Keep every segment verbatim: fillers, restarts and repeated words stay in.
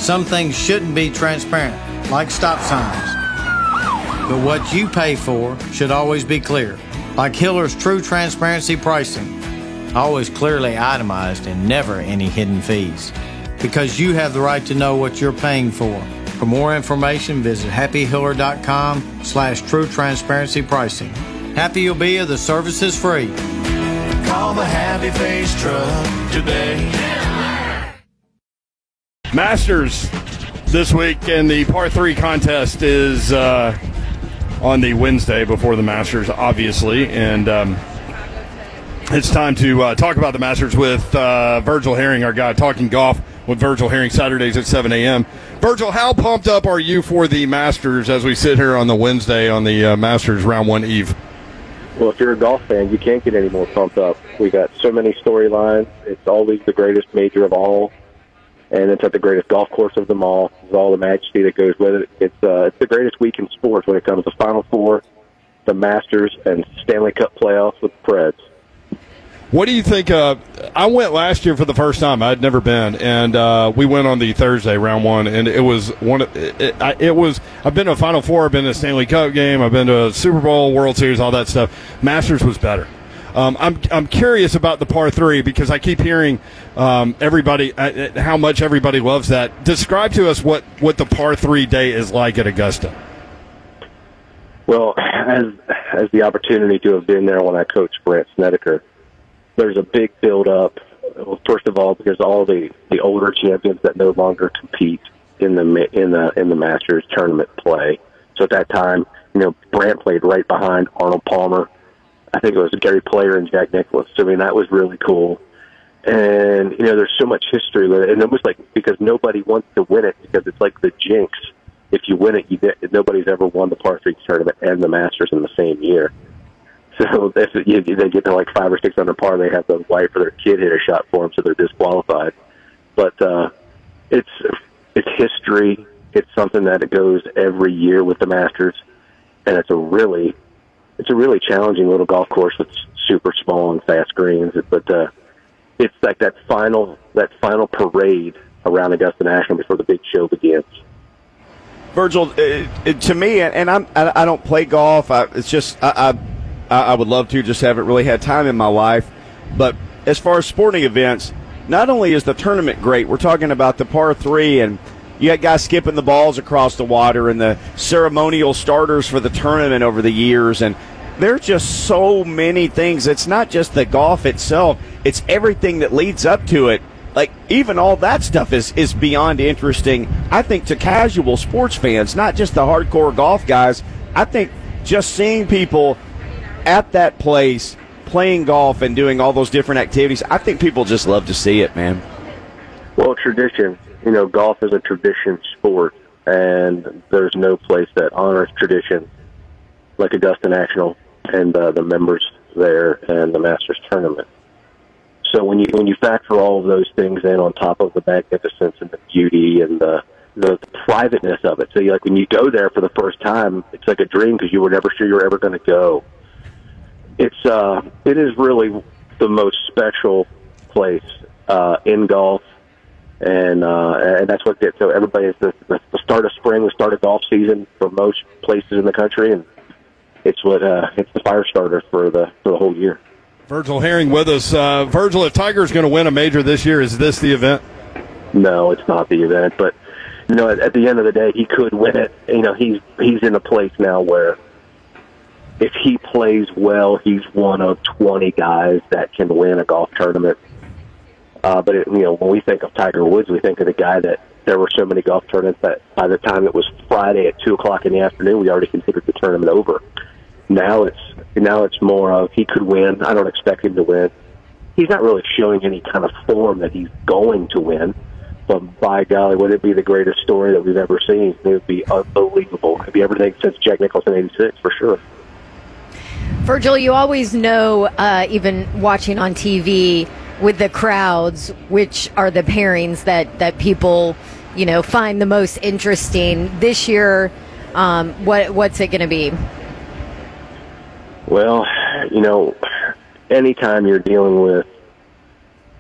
some things shouldn't be transparent, like stop signs. But what you pay for should always be clear, like Hiller's True Transparency Pricing. Always clearly itemized and never any hidden fees. Because you have the right to know what you're paying for. For more information, visit happy hiller dot com slash true transparency pricing. Happy you'll be if the service is free. Call the Happy Face Truck today. Masters this week, and the par three contest is uh, on the Wednesday before the Masters, obviously. And um, it's time to uh, talk about the Masters with uh, Virgil Herring, our guy, Talking Golf with Virgil Herring, Saturdays at seven a.m. Virgil, how pumped up are you for the Masters as we sit here on the Wednesday on the uh, Masters round one eve? Well, if you're a golf fan, you can't get any more pumped up. We got so many storylines. It's always the greatest major of all, and it's at the greatest golf course of them all. It's all the majesty that goes with it. It's uh, it's the greatest week in sports when it comes to Final Four, the Masters, and Stanley Cup playoffs with the Preds. What do you think? Uh, I went last year for the first time. I'd never been, and uh, we went on the Thursday round one, and it was one. Of, it, it, I, it was. I've been to a Final Four. I've been to a Stanley Cup game. I've been to a Super Bowl, World Series, all that stuff. Masters was better. Um, I'm I'm curious about the par three because I keep hearing um, everybody uh, how much everybody loves that. Describe to us what, what the par three day is like at Augusta. Well, as as the opportunity to have been there when I coached Brandt Snedeker, there's a big build-up. Well, first of all, because all the, the older champions that no longer compete in the in the in the Masters tournament play. So at that time, you know, Brandt played right behind Arnold Palmer. I think it was Gary Player and Jack Nicklaus. So, I mean, that was really cool. And you know, there's so much history with it, and it was like because nobody wants to win it because it's like the jinx. If you win it, you get, nobody's ever won the par three tournament and the Masters in the same year. So if you, they get to like five or six under par, they have the wife or their kid hit a shot for them, so they're disqualified. But uh, it's it's history. It's something that it goes every year with the Masters, and it's a really it's a really challenging little golf course with super small and fast greens. But uh, it's like that final that final parade around Augusta National before the big show begins. Virgil, it, it, to me, and I'm I, I don't play golf. I, it's just I. I I would love to, just haven't really had time in my life. But as far as sporting events, not only is the tournament great, we're talking about the par three, and you got guys skipping the balls across the water and the ceremonial starters for the tournament over the years. And there's just so many things. It's not just the golf itself. It's everything that leads up to it. Like, even all that stuff is, is beyond interesting, I think, to casual sports fans, not just the hardcore golf guys. I think just seeing people at that place playing golf and doing all those different activities, I think people just love to see it, man. Well, tradition. You know, golf is a tradition sport, and there's no place that honors tradition like Augusta National and uh, the members there and the Masters tournament. So when you when you factor all of those things in on top of the magnificence and the beauty and the the privateness of it, so you, like when you go there for the first time, it's like a dream because you were never sure you were ever going to go. It's uh, it is really the most special place uh, in golf, and uh, and that's what gets so everybody is the, the start of spring, the start of golf season for most places in the country, and it's what uh, it's the fire starter for the for the whole year. Virgil Herring with us. Uh, Virgil, if Tiger's going to win a major this year, is this the event? No, it's not the event, but you know, at, at the end of the day, he could win it. You know, he's he's in a place now where, if he plays well, he's one of twenty guys that can win a golf tournament. Uh, but, it, you know, when we think of Tiger Woods, we think of the guy that there were so many golf tournaments that by the time it was Friday at two o'clock in the afternoon, we already considered the tournament over. Now it's now it's more of he could win. I don't expect him to win. He's not really showing any kind of form that he's going to win. But by golly, would it be the greatest story that we've ever seen? It would be unbelievable. It'd be everything since Jack Nicklaus in eighty-six, for sure. Virgil, you always know, uh, even watching on T V with the crowds, which are the pairings that, that people, you know, find the most interesting. This year, um, what what's it going to be? Well, you know, anytime you're dealing with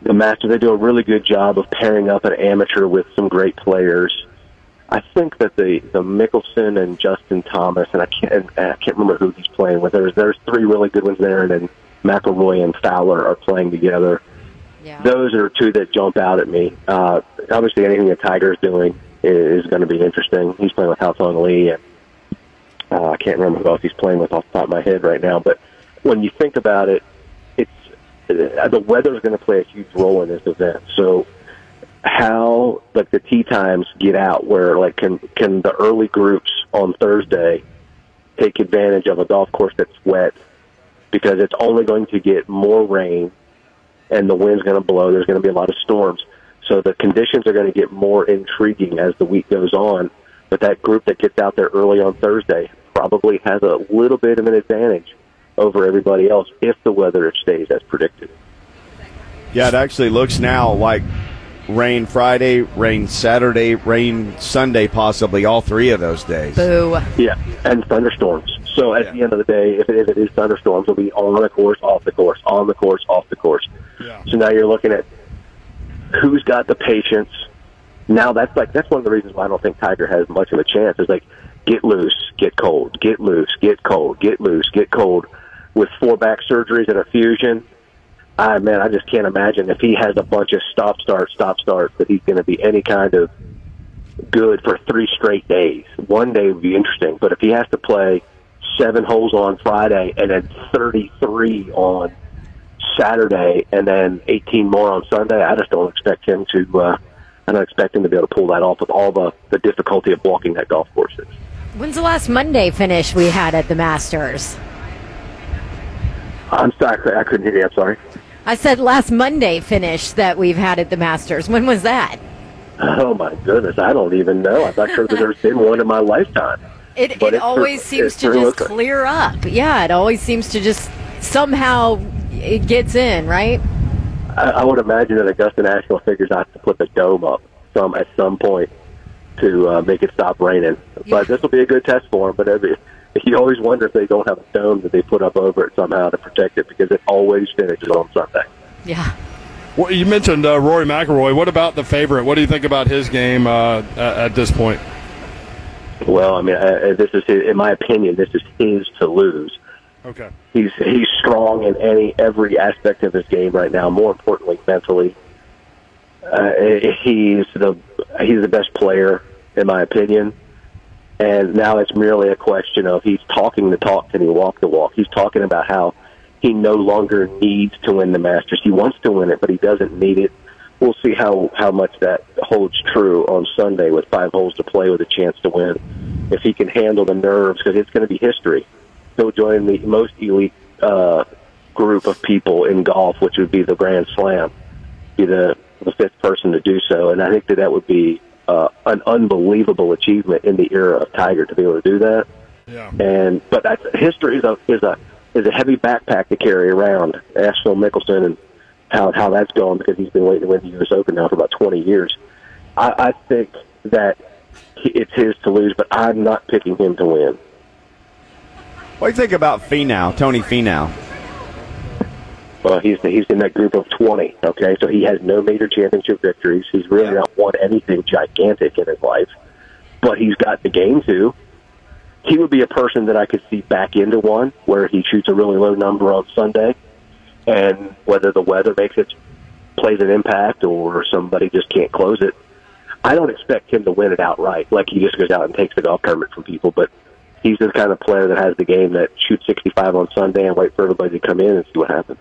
the Masters, they do a really good job of pairing up an amateur with some great players. I think that the, the Mickelson and Justin Thomas, and I can't I can't remember who he's playing with. There's there's three really good ones there, and then McIlroy and Fowler are playing together. Yeah. Those are two that jump out at me. Uh, obviously, anything that Tiger's doing is, is going to be interesting. He's playing with Haotong Li, and uh, I can't remember who else he's playing with off the top of my head right now. But when you think about it, it's uh, the weather is going to play a huge role in this event. So how like the tee times get out, where like can can the early groups on Thursday take advantage of a golf course that's wet, because it's only going to get more rain and the wind's going to blow. There's going to be a lot of storms, so the conditions are going to get more intriguing as the week goes on. But that group that gets out there early on Thursday probably has a little bit of an advantage over everybody else if the weather stays as predicted. Yeah, it actually looks now like rain Friday, rain Saturday, rain Sunday, possibly all three of those days. Boo. Yeah, and thunderstorms. So at Yeah. the end of the day, if it, if it is thunderstorms, it'll be on the course, off the course, on the course, off the course. Yeah. So now you're looking at who's got the patience. Now that's like that's one of the reasons why I don't think Tiger has much of a chance. Is like get loose, get cold, get loose, get cold, get loose, get cold. With four back surgeries and a fusion, I man, I just can't imagine if he has a bunch of stop start, stop start that he's going to be any kind of good for three straight days. One day would be interesting, but if he has to play seven holes on Friday and then thirty-three on Saturday and then eighteen more on Sunday, I just don't expect him to. Uh, I don't expect him to be able to pull that off with all the the difficulty of walking that golf course is. When's the last Monday finish we had at the Masters? I'm sorry, I couldn't hear you. I'm sorry. I said last Monday finish that we've had at the Masters. When was that? Oh my goodness, I don't even know. I'm not sure that there's been one in my lifetime. It But it it's always true- seems it's to true. just clear up. Yeah, it always seems to just somehow it gets in, right? I, I would imagine that Augusta National figures out to put the dome up some at some point to uh, make it stop raining. Yeah. But this will be a good test for them. But every, you always wonder if they don't have a dome that they put up over it somehow to protect it, because it always finishes on Sunday. Yeah. Well, you mentioned uh, Rory McIlroy. What about the favorite? What do you think about his game uh, at, at this point? Well, I mean, uh, this is his, in my opinion, this is his to lose. Okay. He's he's strong in any every aspect of his game right now. More importantly, mentally, uh, he's the he's the best player in my opinion. And now it's merely a question of he's talking the talk and he walk the walk. He's talking about how he no longer needs to win the Masters. He wants to win it, but he doesn't need it. We'll see how how much that holds true on Sunday with five holes to play with a chance to win. If he can handle the nerves, because it's going to be history. He'll join the most elite uh, group of people in golf, which would be the Grand Slam, be the, the fifth person to do so. And I think that that would be uh, an unbelievable achievement in the era of Tiger to be able to do that. Yeah. And but that's, history is a is a is a heavy backpack to carry around. Ask Phil Mickelson and how how that's going, because he's been waiting to win the U S Open now for about twenty years. I, I think that it's his to lose, but I'm not picking him to win. What do you think about Finau, Tony Finau? Well, he's he's in that group of twenty. Okay, so he has no major championship victories. He's really Yeah. not won anything gigantic in his life, but he's got the game to. He would be a person that I could see back into one where he shoots a really low number on Sunday, and whether the weather makes it plays an impact or somebody just can't close it. I don't expect him to win it outright, like he just goes out and takes the golf tournament from people, but he's the kind of player that has the game that shoots sixty-five on Sunday and wait for everybody to come in and see what happens.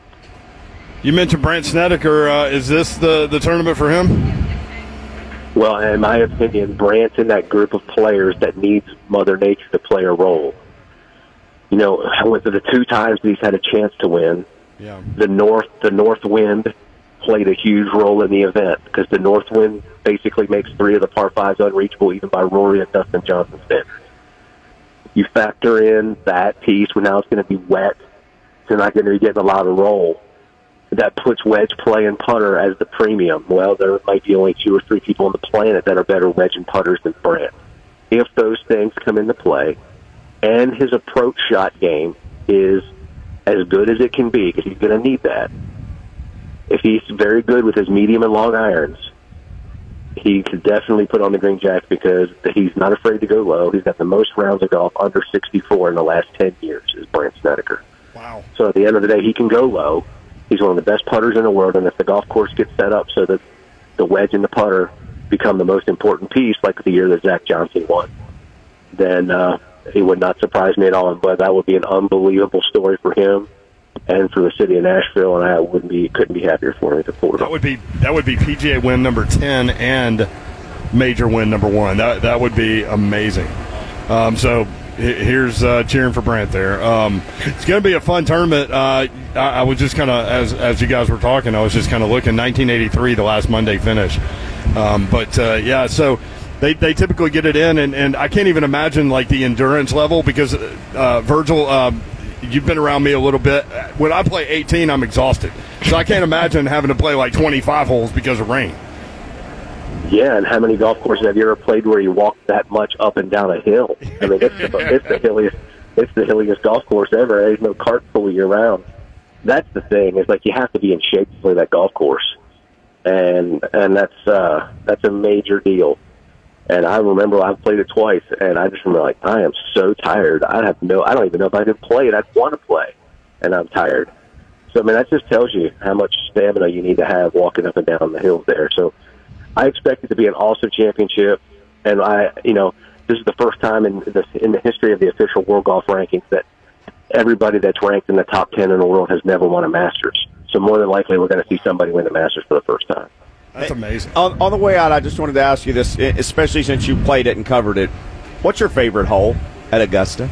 You mentioned Brandt Snedeker. Uh, is this the, the tournament for him? Well, in my opinion, Brandt's in that group of players that needs Mother Nature to play a role. You know, with the two times that he's had a chance to win, Yeah. the north the north wind played a huge role in the event, because the north wind basically makes three of the par fives unreachable even by Rory and Dustin Johnson standards. You factor in that piece where now it's going to be wet, so not going to be getting a lot of roll. That puts wedge play and putter as the premium. Well, there might be only two or three people on the planet that are better wedge and putters than Brandt. If those things come into play, and his approach shot game is as good as it can be, because he's going to need that, if he's very good with his medium and long irons, he could definitely put on the green jacket because he's not afraid to go low. He's got the most rounds of golf under sixty-four in the last ten years, is Brandt Snedeker. Wow. So at the end of the day, he can go low. He's one of the best putters in the world, and if the golf course gets set up so that the wedge and the putter become the most important piece, like the year that Zach Johnson won, then uh, it would not surprise me at all. But that would be an unbelievable story for him and for the city of Nashville, and I wouldn't be couldn't be happier for him to pull it That off. would be that would be P G A win number ten and major win number one. That that would be amazing. Um, so here's uh, cheering for Brandt there. Um, it's going to be a fun tournament. Uh, I, I was just kind of, as as you guys were talking, I was just kind of looking. nineteen eighty-three, the last Monday finish. Um, but uh, yeah, so they they typically get it in, and, and I can't even imagine like the endurance level because uh, Virgil. Um, You've been around me a little bit. When I play eighteen, I'm exhausted. So I can't imagine having to play like twenty-five holes because of rain. Yeah, and how many golf courses have you ever played where you walk that much up and down a hill? I mean, it's the, it's the hilliest, it's the hilliest golf course ever. There's no cart pull you around. That's the thing. It's like you have to be in shape to play that golf course, and and that's uh, that's a major deal. And I remember I played it twice, and I just remember like I am so tired. I have no, I don't even know if I could play it. I'd want to play, and I'm tired. So I mean, that just tells you how much stamina you need to have walking up and down the hills there. So I expect it to be an awesome championship, and I, you know, this is the first time in the in the history of the official World Golf Rankings that everybody that's ranked in the top ten in the world has never won a Masters. So more than likely, we're going to see somebody win the Masters for the first time. That's amazing. On, on the way out, I just wanted to ask you this, especially since you played it and covered it. What's your favorite hole at Augusta?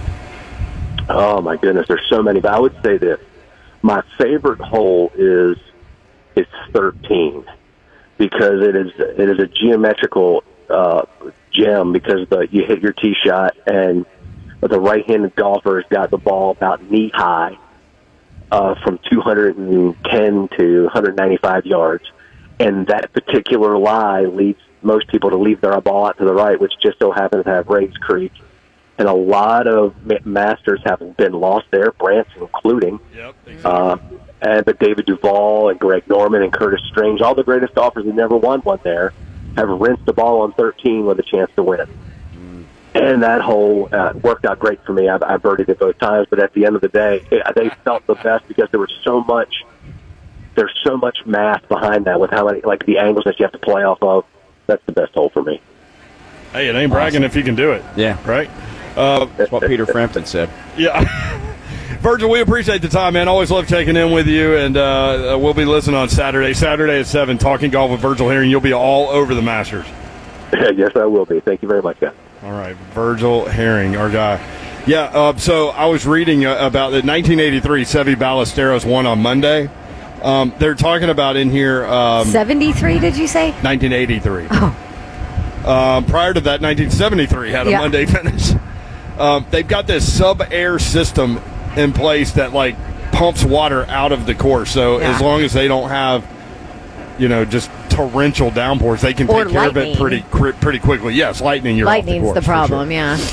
Oh my goodness, there's so many. But I would say this: my favorite hole is is thirteen because it is it is a geometrical uh, gem because the you hit your tee shot and the right-handed golfer has got the ball about knee high uh, from two hundred ten to one hundred ninety-five yards. And that particular lie leads most people to leave their ball out to the right, which just so happens to have Rays Creek. And a lot of Masters have been lost there, Brandt's including. Yep, exactly. Uh, and, but David Duval and Greg Norman and Curtis Strange, all the greatest golfers who never won one there, have rinsed the ball on thirteen with a chance to win. Mm. And that hole uh, worked out great for me. I, I birdied it both times, but at the end of the day, it, they felt the best because there was so much There's so much math behind that with how many, like the angles that you have to play off of. That's the best hole for me. Hey, it ain't bragging awesome. If you can do it. Yeah. Right? Uh, That's what Peter Frampton said. Yeah. Virgil, we appreciate the time, man. Always love checking in with you, and uh, we'll be listening on Saturday. Saturday at seven, Talking Golf with Virgil Herring. You'll be all over the Masters. Yes, I will be. Thank you very much, guys. All right. Virgil Herring, our guy. Yeah, uh, so I was reading uh, about the nineteen eighty-three Seve Ballesteros won on Monday. Um, they're talking about in here um, seventy-three, did you say? nineteen eighty-three. Oh. Um, prior to that, nineteen seventy-three had a yeah. Monday finish. Um, they've got this sub-air system in place that, like, pumps water out of the course. So yeah. as long as they don't have, you know, just torrential downpours, they can or take care lightning. of it pretty pretty quickly. Yes, lightning, you're Lightning's off the, course, the problem, sure. yeah.